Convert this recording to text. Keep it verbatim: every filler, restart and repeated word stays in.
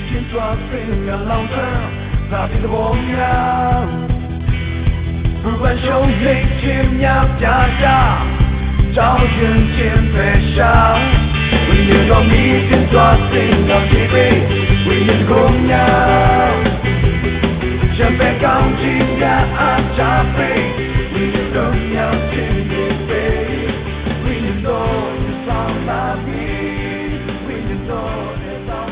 前抓飞苗老者，那边的模样。不管兄弟天涯家家，找人间悲伤。为了让你先抓飞。